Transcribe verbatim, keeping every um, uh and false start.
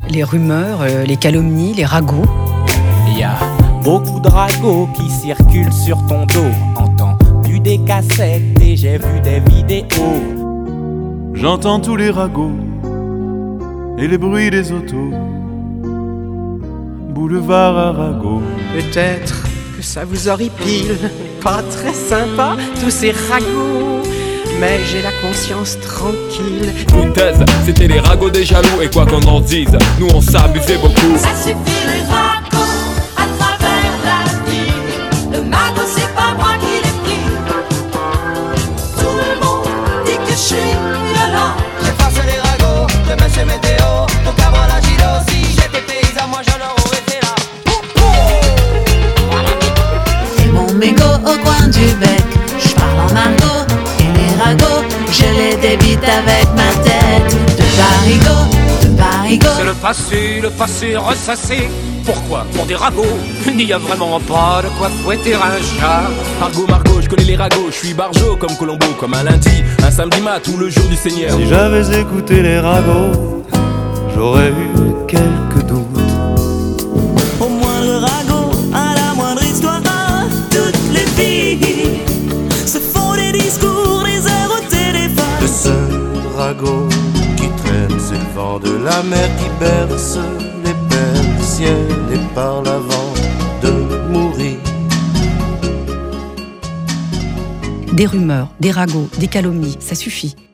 les rumeurs, euh, les calomnies, les ragots. Il y a beaucoup de ragots qui circulent sur ton dos. Entendu des cassettes et j'ai vu des vidéos. J'entends tous les ragots et les bruits des autos. Boulevard Arago. Peut-être que ça vous horripile, pas très sympa tous ces ragots, mais j'ai la conscience tranquille. Foutaise, c'était les ragots des jaloux. Et quoi qu'on en dise, nous on s'abusait beaucoup. Ça suffit les ragots à travers la vie. Le magot c'est pas moi qui l'ai pris. Tout le monde dit que je suis violent. J'efface les ragots de Monsieur Météo. Donc avant la Gilo, si j'étais paysan, moi j'en aurais été là. Et mon mégot au coin du bec, je parle en argot. Et les ragots, je les débite avec ma tête. De barigot, de barigot. C'est le passé, le passé ressassé. Pourquoi? Pour des ragots. Il n'y a vraiment pas de quoi fouetter un chat. Margot, Margot, je connais les ragots. Je suis barjot comme Colombo, comme un lundi, un samedi mat ou le jour du Seigneur. Si j'avais écouté les ragots, j'aurais eu quelques doutes. Au moindre ragot, à la moindre histoire, toutes les filles se font des discours, des airs au téléphone. Le seul ragot qui traîne, c'est le vent de la mer qui berce les perles du ciel et parle avant de mourir. Des rumeurs, des ragots, des calomnies, ça suffit.